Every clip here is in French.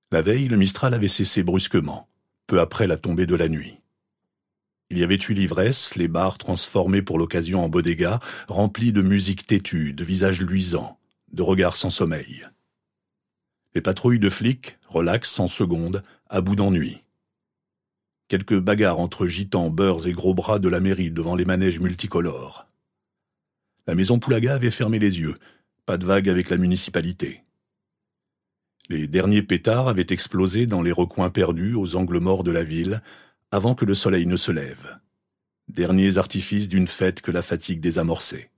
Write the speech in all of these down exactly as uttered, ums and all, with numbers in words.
La veille, le Mistral avait cessé brusquement, peu après la tombée de la nuit. Il y avait eu l'ivresse, les bars transformés pour l'occasion en bodega, remplis de musique têtue, de visages luisants, de regards sans sommeil. Les patrouilles de flics, relaxes en seconde, à bout d'ennui. Quelques bagarres entre gitans, beurres et gros bras de la mairie devant les manèges multicolores. La maison Poulaga avait fermé les yeux, pas de vague avec la municipalité. Les derniers pétards avaient explosé dans les recoins perdus aux angles morts de la ville, avant que le soleil ne se lève. Derniers artifices d'une fête que la fatigue désamorçait.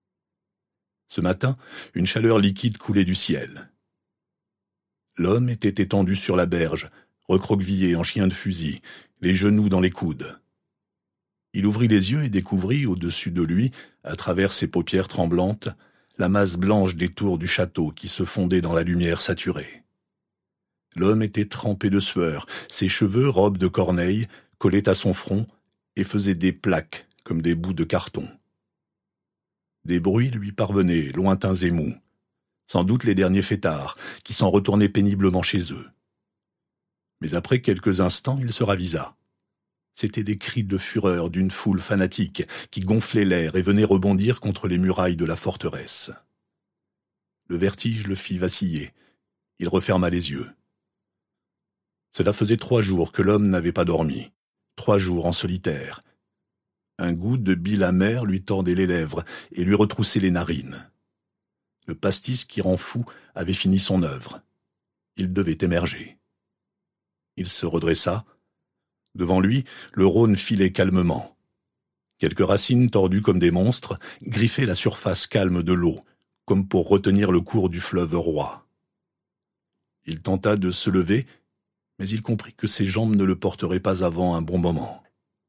Ce matin, une chaleur liquide coulait du ciel. L'homme était étendu sur la berge, recroquevillé en chien de fusil, les genoux dans les coudes. Il ouvrit les yeux et découvrit, au-dessus de lui, à travers ses paupières tremblantes, la masse blanche des tours du château qui se fondait dans la lumière saturée. L'homme était trempé de sueur, ses cheveux, robes de corneille, collaient à son front et faisaient des plaques comme des bouts de carton. Des bruits lui parvenaient, lointains et mous. Sans doute les derniers fêtards, qui s'en retournaient péniblement chez eux. Mais après quelques instants, il se ravisa. C'étaient des cris de fureur d'une foule fanatique qui gonflait l'air et venait rebondir contre les murailles de la forteresse. Le vertige le fit vaciller. Il referma les yeux. Cela faisait trois jours que l'homme n'avait pas dormi. Trois jours en solitaire. Un goût de bile amère lui tordait les lèvres et lui retroussait les narines. Le pastis qui rend fou avait fini son œuvre. Il devait émerger. Il se redressa. Devant lui, le Rhône filait calmement. Quelques racines tordues comme des monstres griffaient la surface calme de l'eau, comme pour retenir le cours du fleuve roi. Il tenta de se lever, mais il comprit que ses jambes ne le porteraient pas avant un bon moment.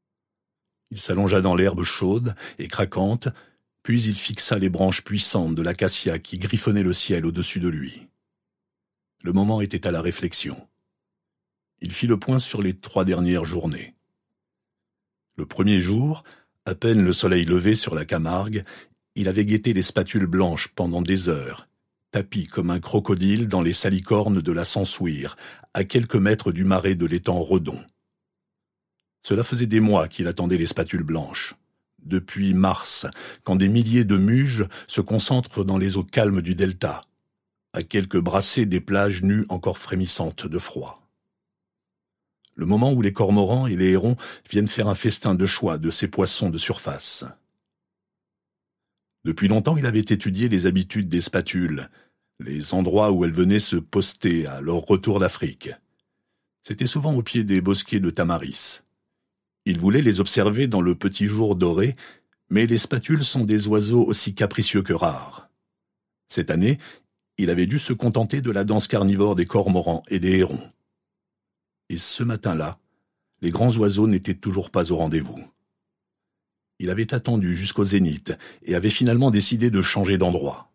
Il s'allongea dans l'herbe chaude et craquante, puis il fixa les branches puissantes de l'acacia qui griffonnaient le ciel au-dessus de lui. Le moment était à la réflexion. Il fit le point sur les trois dernières journées. Le premier jour, à peine le soleil levé sur la Camargue, il avait guetté les spatules blanches pendant des heures, tapi comme un crocodile dans les salicornes de la Sansouire, à quelques mètres du marais de l'étang Redon. Cela faisait des mois qu'il attendait les spatules blanches. Depuis mars, quand des milliers de muges se concentrent dans les eaux calmes du delta, à quelques brassées des plages nues encore frémissantes de froid. Le moment où les cormorans et les hérons viennent faire un festin de choix de ces poissons de surface. Depuis longtemps, il avait étudié les habitudes des spatules, les endroits où elles venaient se poster à leur retour d'Afrique. C'était souvent au pied des bosquets de tamaris. Il voulait les observer dans le petit jour doré, mais les spatules sont des oiseaux aussi capricieux que rares. Cette année, il avait dû se contenter de la danse carnivore des cormorans et des hérons. Et ce matin-là, les grands oiseaux n'étaient toujours pas au rendez-vous. Il avait attendu jusqu'au zénith et avait finalement décidé de changer d'endroit.